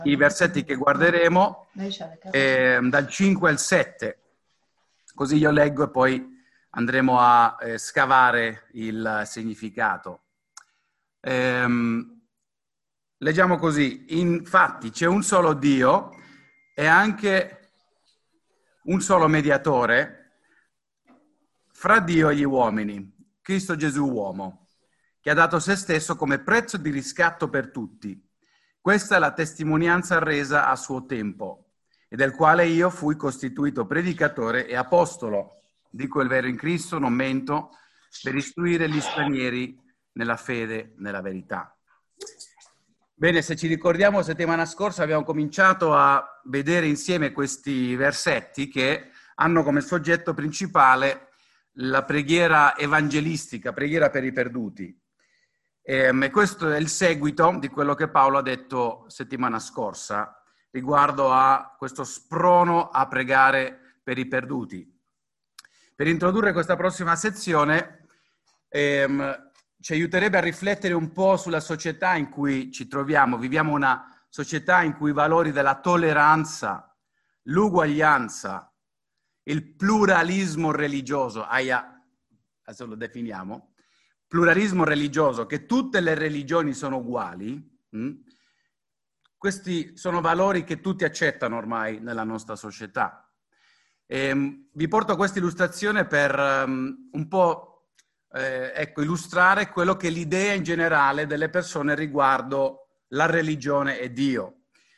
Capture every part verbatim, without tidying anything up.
i versetti che guarderemo eh, dal cinque al sette, così io leggo e poi andremo a eh, scavare il significato. Ehm, leggiamo così: infatti c'è un solo Dio e anche un solo mediatore fra Dio e gli uomini, Cristo Gesù uomo, che ha dato se stesso come prezzo di riscatto per tutti. Questa è la testimonianza resa a suo tempo, e del quale io fui costituito predicatore e apostolo. Dico il vero in Cristo, non mento, per istruire gli stranieri nella fede, nella verità. Bene, se ci ricordiamo, settimana scorsa abbiamo cominciato a vedere insieme questi versetti che hanno come soggetto principale la preghiera evangelistica, preghiera per i perduti. E questo è il seguito di quello che Paolo ha detto settimana scorsa riguardo a questo sprono a pregare per i perduti. Per introdurre questa prossima sezione ehm, ci aiuterebbe a riflettere un po' sulla società in cui ci troviamo. Viviamo una società in cui i valori della tolleranza, l'uguaglianza, il pluralismo religioso, aia, adesso lo definiamo, pluralismo religioso, che tutte le religioni sono uguali, mh? Questi sono valori che tutti accettano ormai nella nostra società. E, vi porto questa illustrazione per um, un po' eh, ecco, illustrare quello che è l'idea in generale delle persone riguardo la religione e Dio.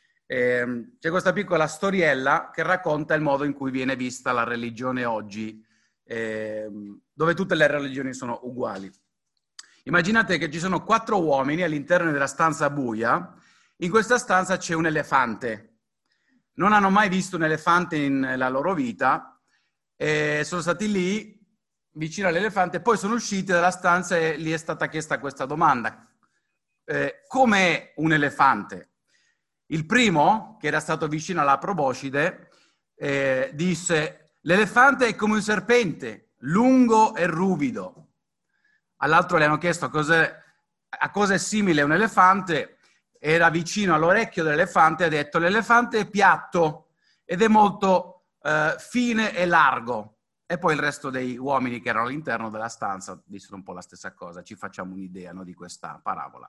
Eh, c'è questa piccola storiella che racconta il modo in cui viene vista la religione oggi, eh, dove tutte le religioni sono uguali. Immaginate che ci sono quattro uomini all'interno della stanza buia. In questa stanza c'è un elefante. Non hanno mai visto un elefante nella loro vita e sono stati lì vicino all'elefante, poi sono usciti dalla stanza e gli è stata chiesta questa domanda: eh, com'è un elefante? Il primo, che era stato vicino alla proboscide, eh, disse: l'elefante è come un serpente, lungo e ruvido. All'altro le hanno chiesto cos'è, a cosa è simile un elefante. Era vicino all'orecchio dell'elefante e ha detto: l'elefante è piatto ed è molto eh, fine e largo. E poi il resto dei uomini che erano all'interno della stanza dissero un po' la stessa cosa. Ci facciamo un'idea, no, di questa parabola.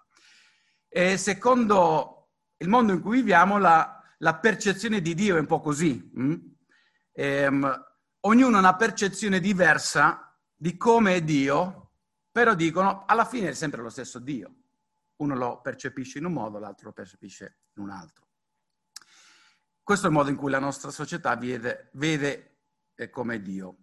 E secondo il mondo in cui viviamo, la, la percezione di Dio è un po' così. Hm? Ehm, ognuno ha una percezione diversa di come è Dio, però dicono alla fine è sempre lo stesso Dio. Uno lo percepisce in un modo, l'altro lo percepisce in un altro. Questo è il modo in cui la nostra società vede, vede eh, come Dio.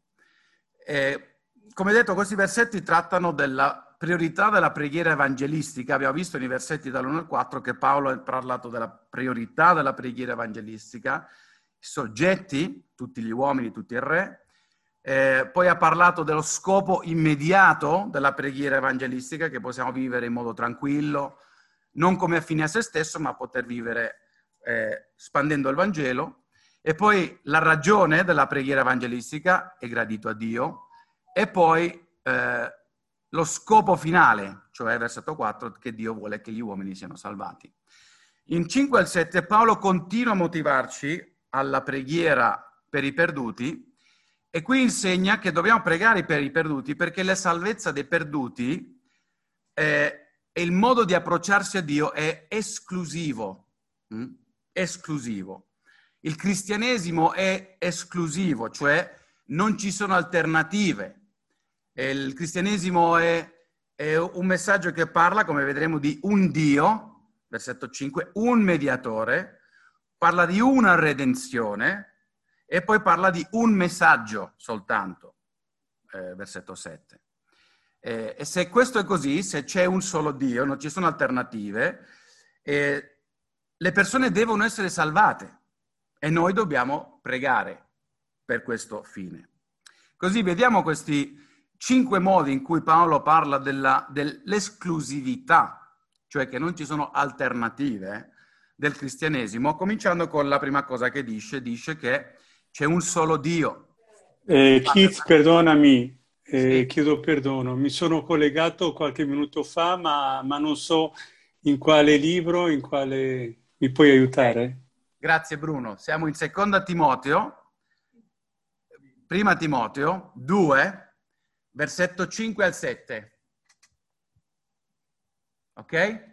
Eh, come detto, questi versetti trattano della priorità della preghiera evangelistica. Abbiamo visto nei versetti dall'uno al quattro che Paolo ha parlato della priorità della preghiera evangelistica, i soggetti, tutti gli uomini, tutti il re. Eh, poi ha parlato dello scopo immediato della preghiera evangelistica, che possiamo vivere in modo tranquillo, non come a fine a se stesso, ma poter vivere eh, spandendo il Vangelo. E poi la ragione della preghiera evangelistica è gradito a Dio. E poi eh, lo scopo finale, cioè versetto quattro, che Dio vuole che gli uomini siano salvati. In cinque al sette Paolo continua a motivarci alla preghiera per i perduti. E qui insegna che dobbiamo pregare per i perduti perché la salvezza dei perduti eh, e il modo di approcciarsi a Dio è esclusivo. Mm? Esclusivo. Il cristianesimo è esclusivo, cioè non ci sono alternative. E il cristianesimo è, è un messaggio che parla, come vedremo, di un Dio, versetto cinque, un mediatore, parla di una redenzione. E poi parla di un messaggio soltanto, eh, versetto sette. Eh, e se questo è così, se c'è un solo Dio, non ci sono alternative, eh, le persone devono essere salvate e noi dobbiamo pregare per questo fine. Così vediamo questi cinque modi in cui Paolo parla della, dell'esclusività, cioè che non ci sono alternative del cristianesimo, cominciando con la prima cosa che dice, dice che c'è un solo Dio. Eh, Keith, perdonami, eh, Sì. chiedo perdono. Mi sono collegato qualche minuto fa, ma, ma non so in quale libro, in quale Mi puoi aiutare? Okay. Grazie Bruno. Siamo in seconda Timoteo, prima Timoteo due, versetto cinque al sette. Ok?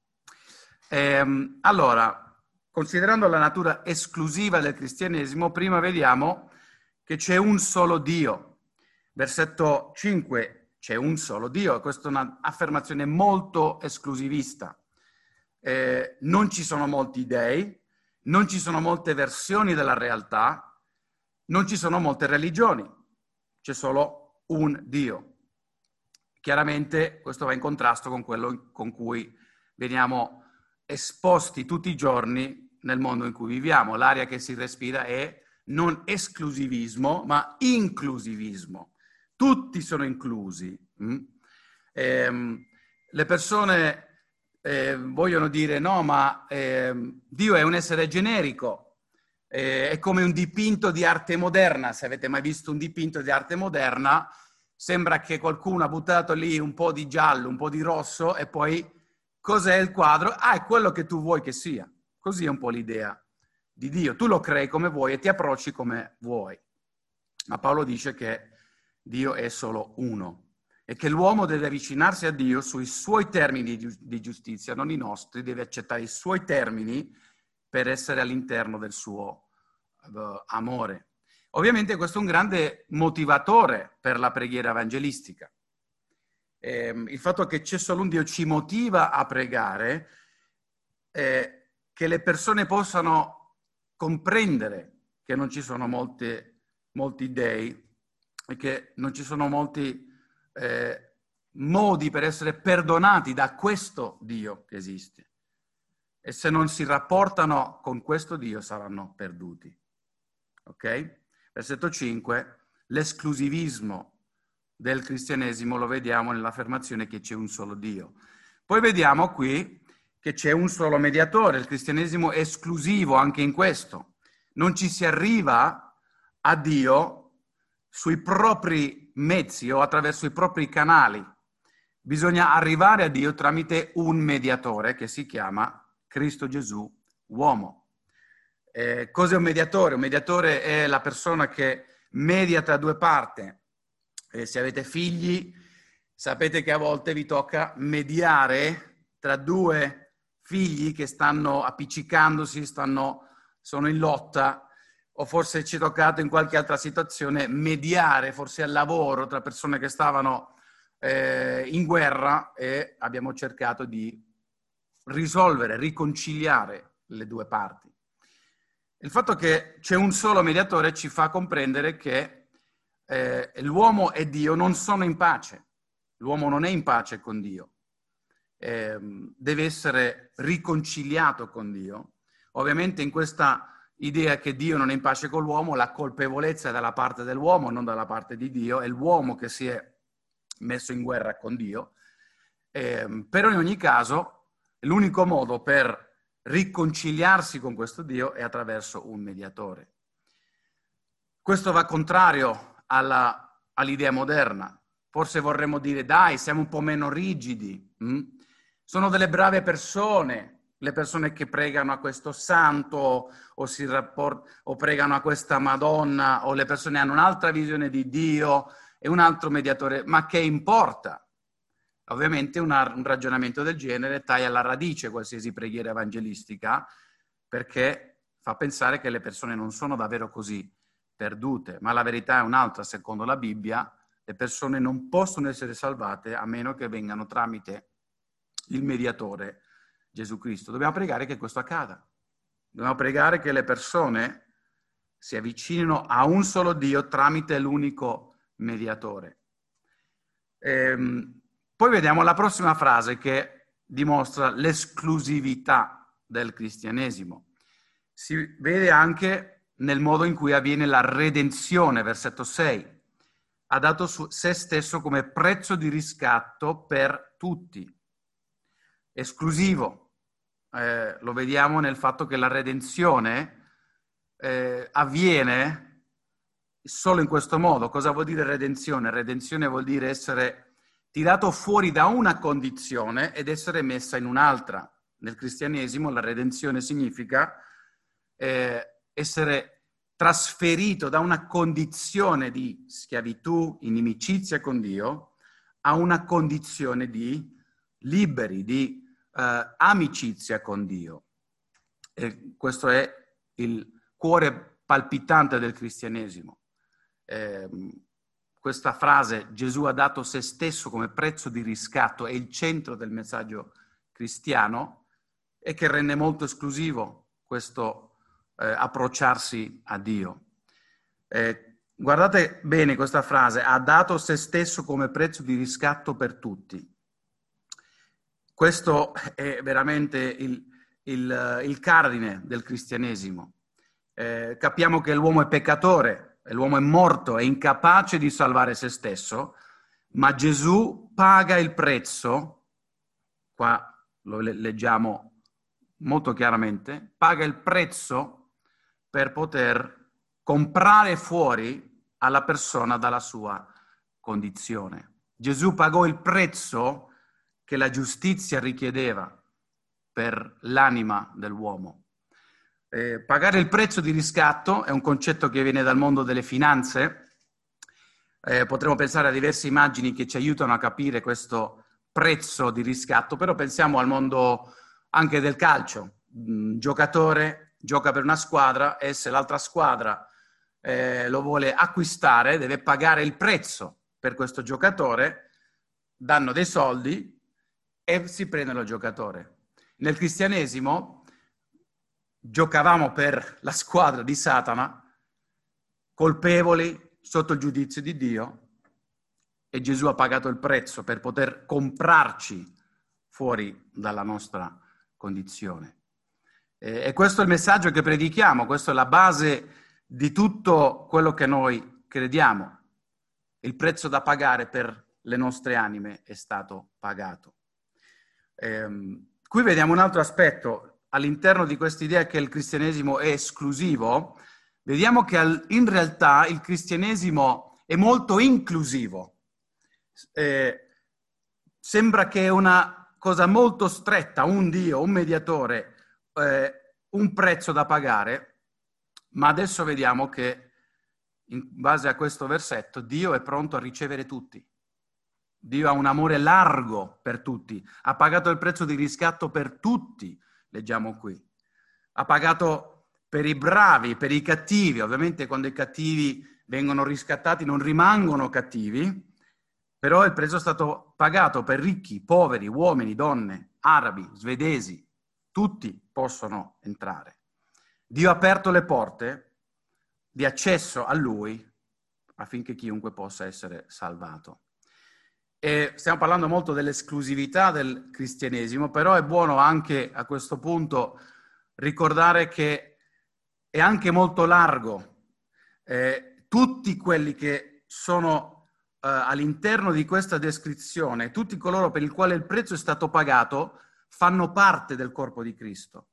Ehm, allora, considerando la natura esclusiva del cristianesimo, prima vediamo che c'è un solo Dio. Versetto cinque, c'è un solo Dio. Questa è un'affermazione molto esclusivista. Eh, non ci sono molti dei, non ci sono molte versioni della realtà, non ci sono molte religioni, c'è solo un Dio. Chiaramente questo va in contrasto con quello con cui veniamo esposti tutti i giorni nel mondo in cui viviamo. L'aria che si respira è non esclusivismo, ma inclusivismo. Tutti sono inclusi. Mm? Eh, le persone eh, vogliono dire no, ma eh, Dio è un essere generico, eh, è come un dipinto di arte moderna. Se avete mai visto un dipinto di arte moderna, sembra che qualcuno ha buttato lì un po' di giallo, un po' di rosso e poi cos'è il quadro? Ah, è quello che tu vuoi che sia. Così è un po' l'idea di Dio. Tu lo crei come vuoi e ti approcci come vuoi. Ma Paolo dice che Dio è solo uno e che l'uomo deve avvicinarsi a Dio sui suoi termini di giustizia, non i nostri, deve accettare i suoi termini per essere all'interno del suo uh, amore. Ovviamente questo è un grande motivatore per la preghiera evangelistica. Eh, il fatto che c'è solo un Dio ci motiva a pregare, eh, che le persone possano comprendere che non ci sono molte, molti dei e che non ci sono molti eh, modi per essere perdonati da questo Dio che esiste. E se non si rapportano con questo Dio saranno perduti. Ok? Versetto cinque, l'esclusivismo del cristianesimo lo vediamo nell'affermazione che c'è un solo Dio. Poi vediamo qui che c'è un solo mediatore, il cristianesimo è esclusivo anche in questo. Non ci si arriva a Dio sui propri mezzi o attraverso i propri canali. Bisogna arrivare a Dio tramite un mediatore che si chiama Cristo Gesù, uomo. Eh, cos'è un mediatore? Un mediatore è la persona che media tra due parti. Eh, se avete figli, sapete che a volte vi tocca mediare tra due figli che stanno appiccicandosi, stanno, sono in lotta, o forse ci è toccato in qualche altra situazione mediare, forse al lavoro, tra persone che stavano eh, in guerra e abbiamo cercato di risolvere, riconciliare le due parti. Il fatto che c'è un solo mediatore ci fa comprendere che eh, l'uomo e Dio non sono in pace. L'uomo non è in pace con Dio. Eh, deve essere riconciliato con Dio. Ovviamente in questa idea che Dio non è in pace con l'uomo, la colpevolezza è dalla parte dell'uomo, non dalla parte di Dio. È l'uomo che si è messo in guerra con Dio. Eh, però in ogni caso, l'unico modo per riconciliarsi con questo Dio è attraverso un mediatore. Questo va contrario alla, all'idea moderna. Forse vorremmo dire, dai, siamo un po' meno rigidi. Mm? Sono delle brave persone, le persone che pregano a questo santo o, si rapport- o pregano a questa Madonna, o le persone hanno un'altra visione di Dio e un altro mediatore. Ma che importa? Ovviamente una, un ragionamento del genere taglia alla radice qualsiasi preghiera evangelistica, perché fa pensare che le persone non sono davvero così perdute, ma la verità è un'altra. Secondo la Bibbia, le persone non possono essere salvate a meno che vengano tramite il mediatore Gesù Cristo. Dobbiamo pregare che questo accada. Dobbiamo pregare che le persone si avvicinino a un solo Dio tramite l'unico mediatore. Ehm, Poi vediamo la prossima frase che dimostra l'esclusività del cristianesimo. Si vede anche nel modo in cui avviene la redenzione, versetto sei. Ha dato su se stesso come prezzo di riscatto per tutti. Esclusivo. Eh, lo vediamo nel fatto che la redenzione eh, avviene solo in questo modo. Cosa vuol dire redenzione? Redenzione vuol dire essere tirato fuori da una condizione ed essere messa in un'altra. Nel cristianesimo la redenzione significa eh, essere trasferito da una condizione di schiavitù, inimicizia con Dio, a una condizione di liberi, di eh, amicizia con Dio. E questo è il cuore palpitante del cristianesimo. Eh, questa frase, Gesù ha dato se stesso come prezzo di riscatto, è il centro del messaggio cristiano e che rende molto esclusivo questo eh, approcciarsi a Dio. Eh, guardate bene questa frase, ha dato se stesso come prezzo di riscatto per tutti. Questo è veramente il, il, il cardine del cristianesimo. Eh, capiamo che l'uomo è peccatore, l'uomo è morto, è incapace di salvare se stesso, ma Gesù paga il prezzo, qua lo leggiamo molto chiaramente, paga il prezzo per poter comprare fuori alla persona dalla sua condizione. Gesù pagò il prezzo che la giustizia richiedeva per l'anima dell'uomo. Eh, pagare il prezzo di riscatto è un concetto che viene dal mondo delle finanze. Eh, potremmo pensare a diverse immagini che ci aiutano a capire questo prezzo di riscatto, però pensiamo al mondo anche del calcio. Un giocatore gioca per una squadra e se l'altra squadra eh, lo vuole acquistare deve pagare il prezzo per questo giocatore, danno dei soldi e si prendono il giocatore. Nel cristianesimo giocavamo per la squadra di Satana, colpevoli sotto il giudizio di Dio, e Gesù ha pagato il prezzo per poter comprarci fuori dalla nostra condizione. E questo è il messaggio che predichiamo, questa è la base di tutto quello che noi crediamo. Il prezzo da pagare per le nostre anime è stato pagato. Ehm, qui vediamo un altro aspetto. All'interno di questa idea che il cristianesimo è esclusivo, vediamo che al, in realtà il cristianesimo è molto inclusivo. Eh, sembra che è una cosa molto stretta, un Dio, un mediatore, eh, un prezzo da pagare, ma adesso vediamo che in base a questo versetto Dio è pronto a ricevere tutti. Dio ha un amore largo per tutti, ha pagato il prezzo di riscatto per tutti, leggiamo qui. Ha pagato per i bravi, per i cattivi. Ovviamente quando i cattivi vengono riscattati non rimangono cattivi, però il prezzo è stato pagato per ricchi, poveri, uomini, donne, arabi, svedesi. Tutti possono entrare. Dio ha aperto le porte di accesso a Lui affinché chiunque possa essere salvato. E stiamo parlando molto dell'esclusività del cristianesimo, però è buono anche a questo punto ricordare che è anche molto largo. Eh, tutti quelli che sono eh, all'interno di questa descrizione, tutti coloro per il quale il prezzo è stato pagato, fanno parte del corpo di Cristo.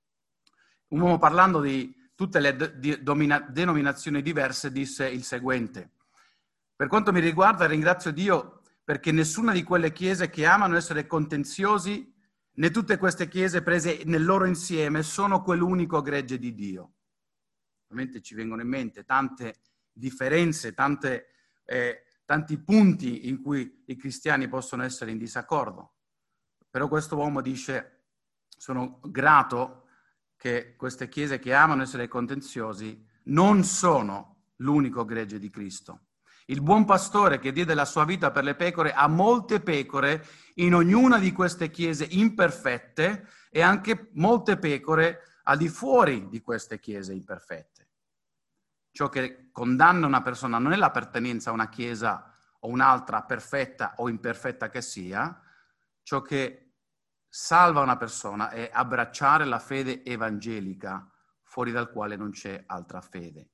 Un uomo, parlando di tutte le de- di domina- denominazioni diverse, disse il seguente: per quanto mi riguarda ringrazio Dio perché nessuna di quelle chiese che amano essere contenziosi, né tutte queste chiese prese nel loro insieme, sono quell'unico gregge di Dio. Ovviamente ci vengono in mente tante differenze, tante, eh, tanti punti in cui i cristiani possono essere in disaccordo. Però questo uomo dice: sono grato che queste chiese che amano essere contenziosi non sono l'unico gregge di Cristo. Il buon pastore che diede la sua vita per le pecore ha molte pecore in ognuna di queste chiese imperfette e anche molte pecore al di fuori di queste chiese imperfette. Ciò che condanna una persona non è l'appartenenza a una chiesa o un'altra, perfetta o imperfetta che sia. Ciò che salva una persona è abbracciare la fede evangelica, fuori dal quale non c'è altra fede.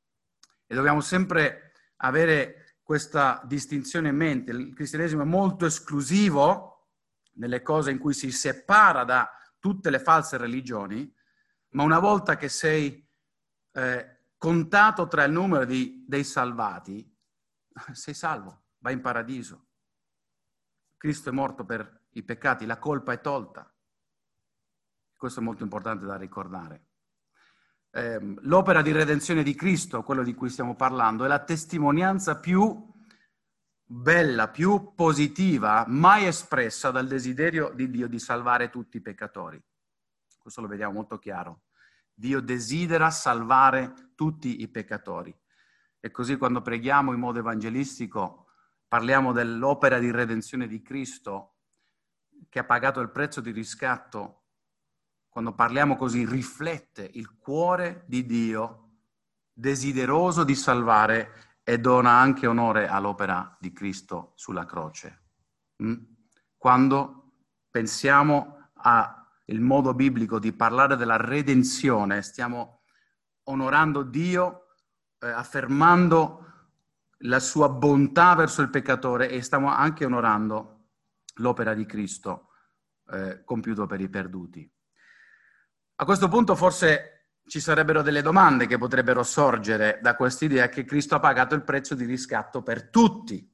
E dobbiamo sempre avere questa distinzione in mente. Il cristianesimo è molto esclusivo nelle cose in cui si separa da tutte le false religioni, ma una volta che sei eh, contato tra il numero di, dei salvati, sei salvo, vai in paradiso. Cristo è morto per i peccati, la colpa è tolta. Questo è molto importante da ricordare. Eh, l'opera di redenzione di Cristo, quello di cui stiamo parlando, è la testimonianza più bella, più positiva, mai espressa dal desiderio di Dio di salvare tutti i peccatori. Questo lo vediamo molto chiaro. Dio desidera salvare tutti i peccatori. E così quando preghiamo in modo evangelistico parliamo dell'opera di redenzione di Cristo che ha pagato il prezzo di riscatto. Quando parliamo così riflette il cuore di Dio desideroso di salvare e dona anche onore all'opera di Cristo sulla croce. Quando pensiamo al modo biblico di parlare della redenzione, stiamo onorando Dio, eh, affermando la sua bontà verso il peccatore e stiamo anche onorando l'opera di Cristo eh, compiuto per i perduti. A questo punto forse ci sarebbero delle domande che potrebbero sorgere da quest'idea che Cristo ha pagato il prezzo di riscatto per tutti.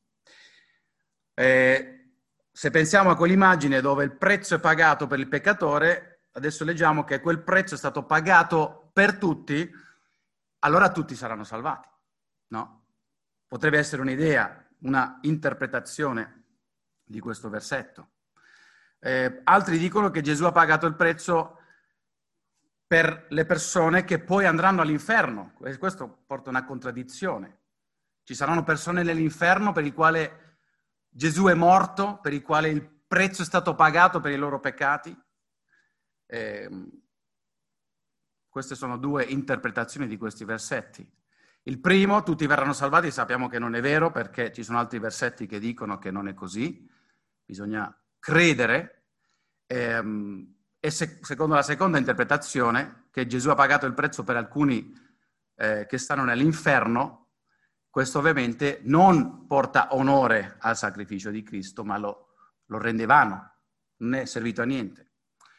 Eh, se pensiamo a quell'immagine dove il prezzo è pagato per il peccatore, adesso leggiamo che quel prezzo è stato pagato per tutti, allora tutti saranno salvati, no? Potrebbe essere un'idea, una interpretazione di questo versetto. Eh, altri dicono che Gesù ha pagato il prezzo per le persone che poi andranno all'inferno. Questo porta una contraddizione. Ci saranno persone nell'inferno per i quali Gesù è morto, per i quali il prezzo è stato pagato per i loro peccati. Eh, queste sono due interpretazioni di questi versetti. Il primo, tutti verranno salvati, sappiamo che non è vero perché ci sono altri versetti che dicono che non è così. Bisogna credere. Ehm, E se, secondo la seconda interpretazione, che Gesù ha pagato il prezzo per alcuni eh, che stanno nell'inferno, questo ovviamente non porta onore al sacrificio di Cristo, ma lo, lo rende vano, non è servito a niente.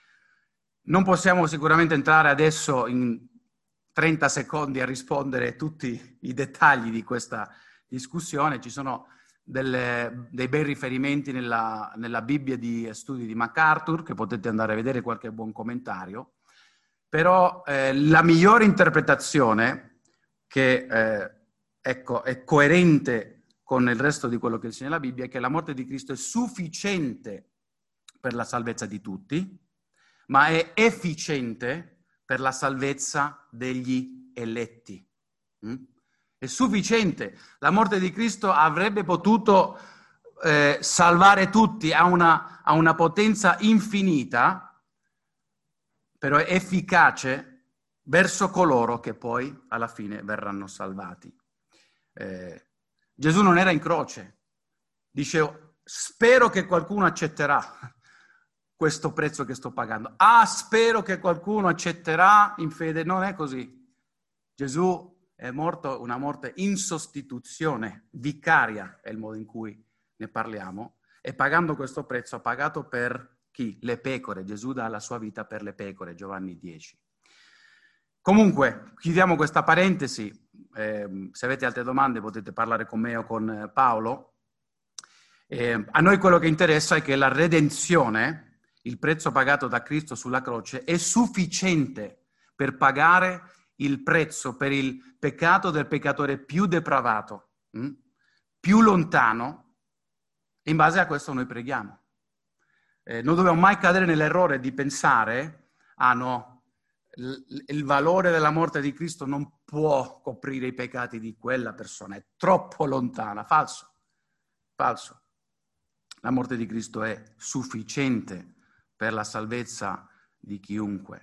Non possiamo sicuramente entrare adesso in trenta secondi a rispondere a tutti i dettagli di questa discussione, ci sono Delle, dei bei riferimenti nella, nella Bibbia di studi di MacArthur, che potete andare a vedere qualche buon commentario, però eh, la migliore interpretazione, che eh, ecco, è coerente con il resto di quello che insegna la Bibbia, è che la morte di Cristo è sufficiente per la salvezza di tutti, ma è efficiente per la salvezza degli eletti. Mm? È sufficiente. La morte di Cristo avrebbe potuto eh, salvare tutti, ha una, ha una potenza infinita, però è efficace verso coloro che poi alla fine verranno salvati. Eh, Gesù non era in croce. Dice, spero che qualcuno accetterà questo prezzo che sto pagando. Ah, spero che qualcuno accetterà in fede. Non è così. Gesù è morto una morte in sostituzione, vicaria è il modo in cui ne parliamo, e pagando questo prezzo ha pagato per chi? Le pecore. Gesù dà la sua vita per le pecore, Giovanni dieci. Comunque, chiudiamo questa parentesi. Eh, se avete altre domande potete parlare con me o con Paolo. Eh, a noi quello che interessa è che la redenzione, il prezzo pagato da Cristo sulla croce, è sufficiente per pagare il prezzo per il peccato del peccatore più depravato, mh? più lontano, e in base a questo noi preghiamo. Eh, non dobbiamo mai cadere nell'errore di pensare, ah no, il, il valore della morte di Cristo non può coprire i peccati di quella persona, è troppo lontana. Falso, falso. La morte di Cristo è sufficiente per la salvezza di chiunque.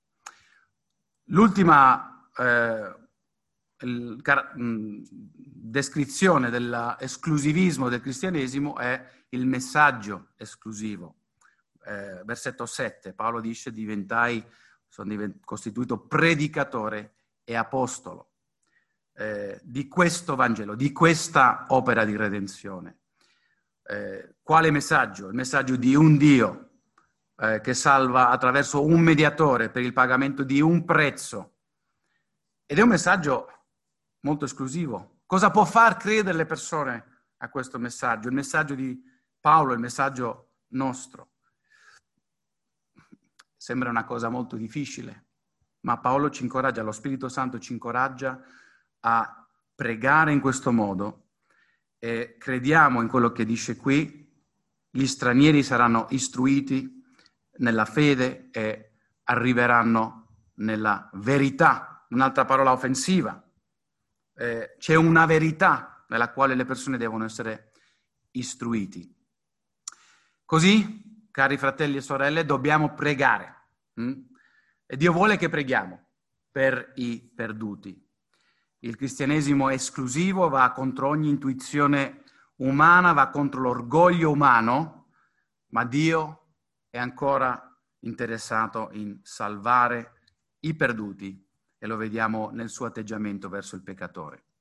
L'ultima eh, il, car- mh, descrizione dell'esclusivismo del cristianesimo è il messaggio esclusivo. Eh, versetto sette, Paolo dice, diventai, sono divent- costituito predicatore e apostolo eh, di questo Vangelo, di questa opera di redenzione. Eh, quale messaggio? Il messaggio di un Dio eh, che salva attraverso un mediatore per il pagamento di un prezzo. Ed è un messaggio molto esclusivo. Cosa può far credere le persone a questo messaggio? Il messaggio di Paolo, il messaggio nostro. sembra una cosa molto difficile, ma Paolo ci incoraggia, lo Spirito Santo ci incoraggia a pregare in questo modo e crediamo in quello che dice qui: gli stranieri saranno istruiti nella fede e arriveranno nella verità. Un'altra parola offensiva. Eh, c'è una verità nella quale le persone devono essere istruiti. Così, cari fratelli e sorelle, dobbiamo pregare. Hm? E Dio vuole che preghiamo per i perduti. Il cristianesimo esclusivo va contro ogni intuizione umana, va contro l'orgoglio umano, ma Dio è ancora interessato in salvare i perduti e lo vediamo nel suo atteggiamento verso il peccatore.